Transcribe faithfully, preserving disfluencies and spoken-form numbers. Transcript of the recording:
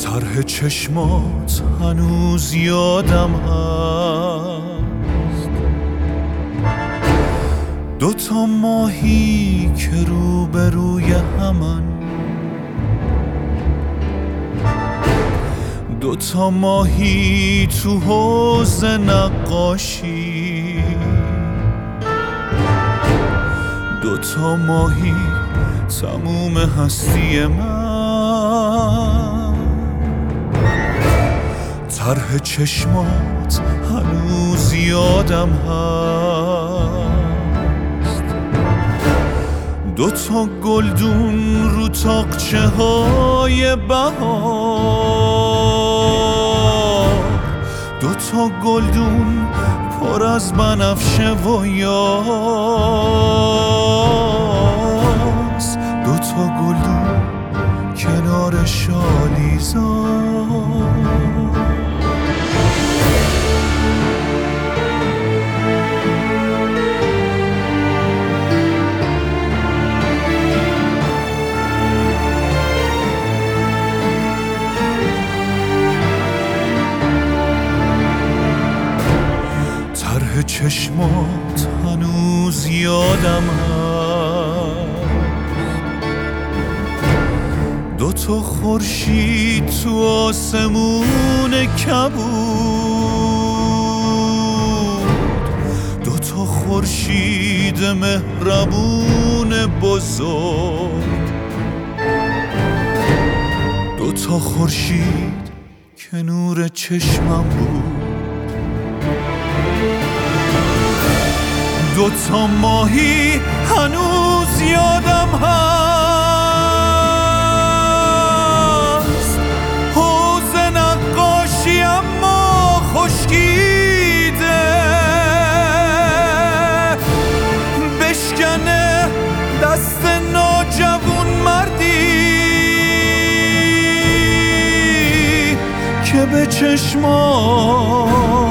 طرح چشمات هنوز یادم هست، دوتا ماهی که روبروی همن، دوتا ماهی تو حوض نقاشی، دوتا ماهی تموم هستی من. طرح چشمات هنوز یادم هست، دوتا گلدون رو تاقچه های بهار، دوتا گلدون پر از بنفشه و یاس، دوتا گلدون کنار شالیزار. طرح چشمات هنوز یادم هست، دوتا خورشید تو آسمون کبود، دوتا خورشید مهربون بزرگ، دوتا خورشید که نور چشمم بود. دوتا ماهی هنوز یادم هست، حوض نقاشی اما خشکیده، بشکنه دست ناجوون مردی که به چشمان